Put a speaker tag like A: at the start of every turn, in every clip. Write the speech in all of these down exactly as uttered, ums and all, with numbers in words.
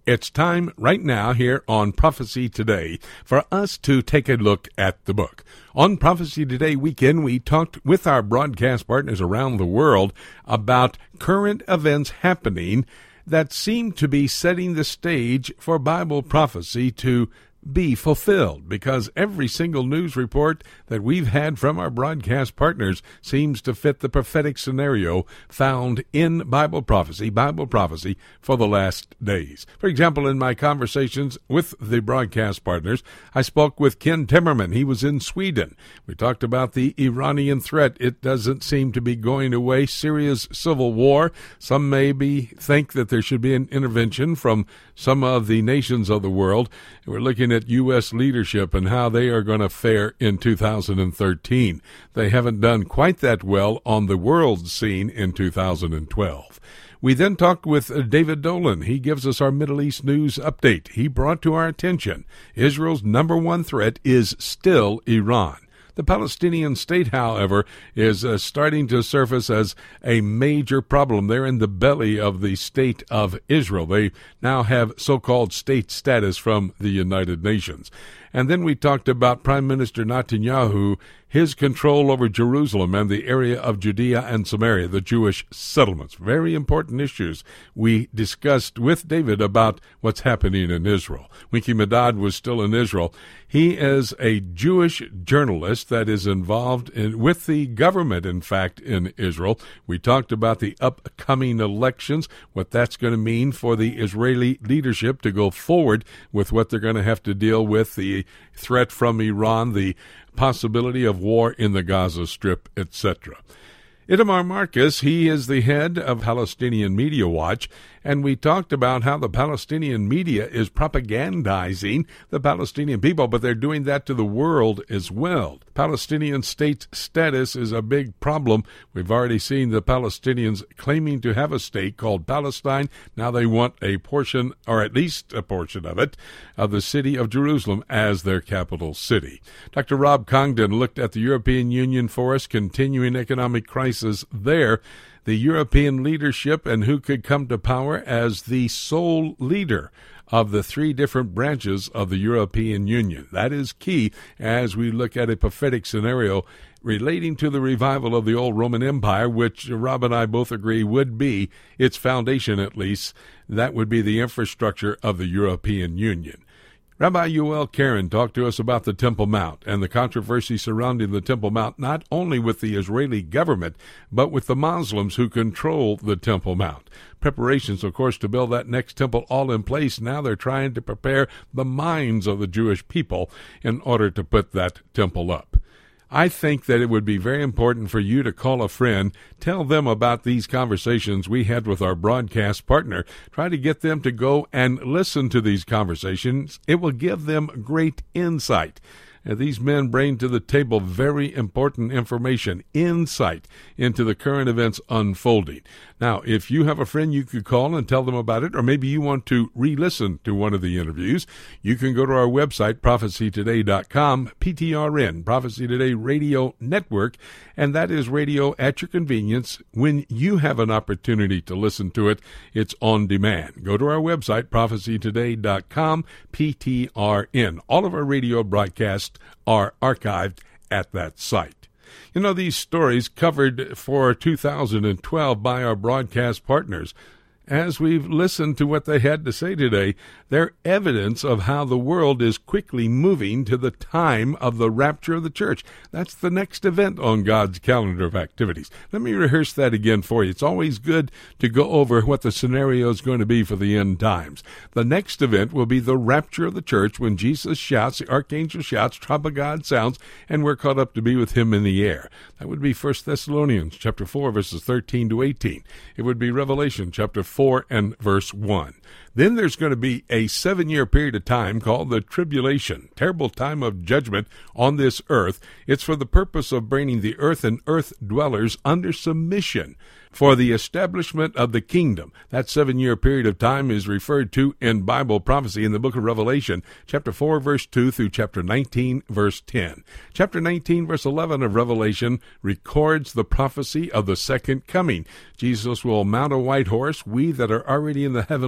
A: It's time right now here on Prophecy Today for us to take a look at the book. On Prophecy Today weekend, we talked with our broadcast partners around the world about current events happening that seem to be setting the stage for Bible prophecy to be fulfilled, because every single news report that we've had from our broadcast partners seems to fit the prophetic scenario found in Bible prophecy, Bible prophecy for the last days. For example, in my conversations with the broadcast partners, I spoke with Ken Timmerman. He was in Sweden. We talked about the Iranian threat. It doesn't seem to be going away. Syria's civil war. Some maybe think that there should be an intervention from some of the nations of the world. We're looking at U S leadership and how they are going to fare in two thousand thirteen. They haven't done quite that well on the world scene in two thousand twelve. We then talked with David Dolan. He gives us our Middle East news update. He brought to our attention Israel's number one threat is still Iran. The Palestinian state, however, is uh, starting to surface as a major problem. They're in the belly of the state of Israel. They now have so-called state status from the United Nations. And then we talked about Prime Minister Netanyahu, his control over Jerusalem and the area of Judea and Samaria, the Jewish settlements. Very important issues we discussed with David about what's happening in Israel. Winky Medad was still in Israel. He is a Jewish journalist that is involved in, with the government, in fact, in Israel. We talked about the upcoming elections, what that's going to mean for the Israeli leadership to go forward with what they're going to have to deal with, the threat from Iran, the possibility of war in the Gaza Strip, et cetera. Itamar Marcus, he is the head of Palestinian Media Watch, and we talked about how the Palestinian media is propagandizing the Palestinian people, but they're doing that to the world as well. Palestinian state status is a big problem. We've already seen the Palestinians claiming to have a state called Palestine. Now they want a portion, or at least a portion of it, of the city of Jerusalem as their capital city. Doctor Rob Congdon looked at the European Union for us, continuing economic crisis there, the European leadership, and who could come to power as the sole leader of the three different branches of the European Union. That is key as we look at a prophetic scenario relating to the revival of the old Roman Empire, which Rob and I both agree would be its foundation, at least. That would be the infrastructure of the European Union. Rabbi Yoel Karen talked to us about the Temple Mount and the controversy surrounding the Temple Mount, not only with the Israeli government, but with the Muslims who control the Temple Mount. Preparations, of course, to build that next temple all in place. Now they're trying to prepare the minds of the Jewish people in order to put that temple up. I think that it would be very important for you to call a friend, tell them about these conversations we had with our broadcast partner, try to get them to go and listen to these conversations. It will give them great insight. And these men bring to the table very important information, insight into the current events unfolding. Now, if you have a friend you could call and tell them about it, or maybe you want to re-listen to one of the interviews, you can go to our website, prophecy today dot com, P T R N, Prophecy Today Radio Network, and that is radio at your convenience. When you have an opportunity to listen to it, it's on demand. Go to our website, prophecy today dot com, P T R N. All of our radio broadcasts are archived at that site. You know, these stories covered for two thousand twelve by our broadcast partners, as we've listened to what they had to say today, they're evidence of how the world is quickly moving to the time of the rapture of the church. That's the next event on God's calendar of activities. Let me rehearse that again for you. It's always good to go over what the scenario is going to be for the end times. The next event will be the rapture of the church, when Jesus shouts, the archangel shouts, trump of God sounds, and we're caught up to be with him in the air. That would be First Thessalonians chapter four, verses thirteen to eighteen. It would be Revelation chapter four and verse one. Then there's going to be a seven-year period of time called the tribulation, terrible time of judgment on this earth. It's for the purpose of bringing the earth and earth dwellers under submission for the establishment of the kingdom. That seven-year period of time is referred to in Bible prophecy in the book of Revelation, chapter four, verse two through chapter nineteen, verse ten. Chapter nineteen, verse eleven of Revelation records the prophecy of the second coming. Jesus will mount a white horse, we that are already in the heavenlies, having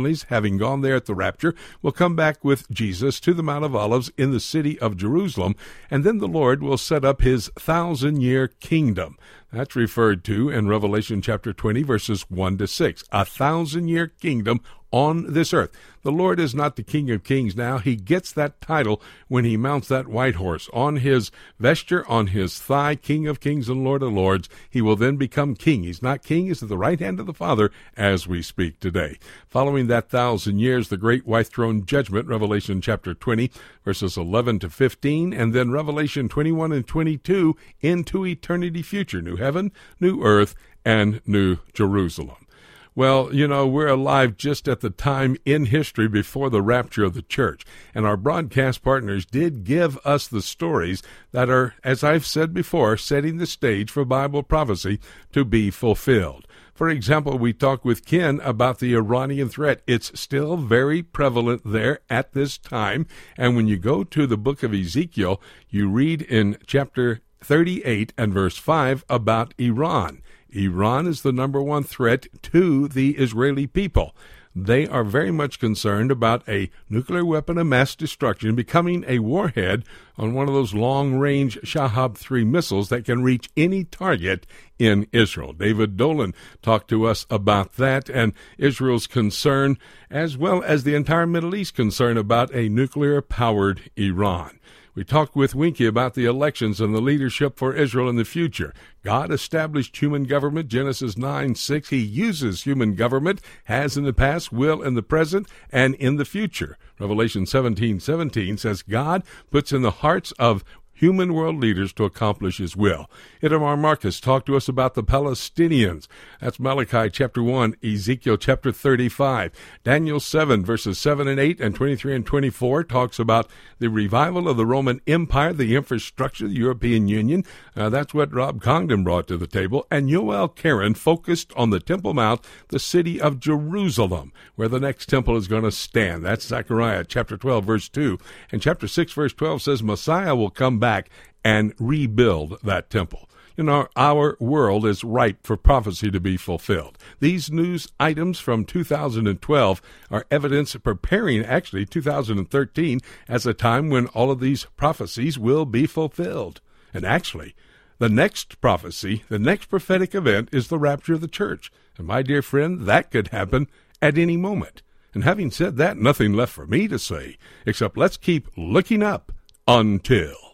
A: having gone there at the rapture, will come back with Jesus to the Mount of Olives in the city of Jerusalem, and then the Lord will set up his thousand-year kingdom. That's referred to in Revelation chapter twenty, verses one to six. A thousand-year kingdom on this earth. The Lord is not the King of Kings now. He gets that title when he mounts that white horse. On his vesture, on his thigh, King of Kings and Lord of Lords, he will then become king. He's not king. He's at the right hand of the Father as we speak today. Following that thousand years, the great white throne judgment, Revelation chapter twenty, verses eleven to fifteen, and then Revelation twenty-one and twenty-two, into eternity future. New heaven, new earth, and new Jerusalem. Well, you know, we're alive just at the time in history before the rapture of the church, and our broadcast partners did give us the stories that are, as I've said before, setting the stage for Bible prophecy to be fulfilled. For example, we talked with Ken about the Iranian threat. It's still very prevalent there at this time, and when you go to the book of Ezekiel, you read in chapter thirty-eight and verse five about Iran. Iran is the number one threat to the Israeli people. They are very much concerned about a nuclear weapon of mass destruction becoming a warhead on one of those long-range Shahab three missiles that can reach any target in Israel. David Dolan talked to us about that and Israel's concern, as well as the entire Middle East concern about a nuclear-powered Iran. We talked with Winky about the elections and the leadership for Israel in the future. God established human government, Genesis nine six. He uses human government, has in the past, will in the present, and in the future. Revelation seventeen seventeen says God puts in the hearts of human world leaders to accomplish his will. Itamar Marcus talked to us about the Palestinians. That's Malachi chapter one, Ezekiel chapter thirty-five. Daniel seven, verses seven and eight, and twenty-three and twenty-four talks about the revival of the Roman Empire, the infrastructure of the European Union. Uh, that's what Rob Congdon brought to the table. And Yoel Karen focused on the Temple Mount, the city of Jerusalem, where the next temple is going to stand. That's Zechariah chapter twelve, verse two. And chapter six, verse twelve says Messiah will come back and rebuild that temple. You know, our world is ripe for prophecy to be fulfilled. These news items from two thousand twelve are evidence preparing, actually, two thousand thirteen as a time when all of these prophecies will be fulfilled. And actually, the next prophecy, the next prophetic event is the rapture of the church. And my dear friend, that could happen at any moment. And having said that, nothing left for me to say, except let's keep looking up until...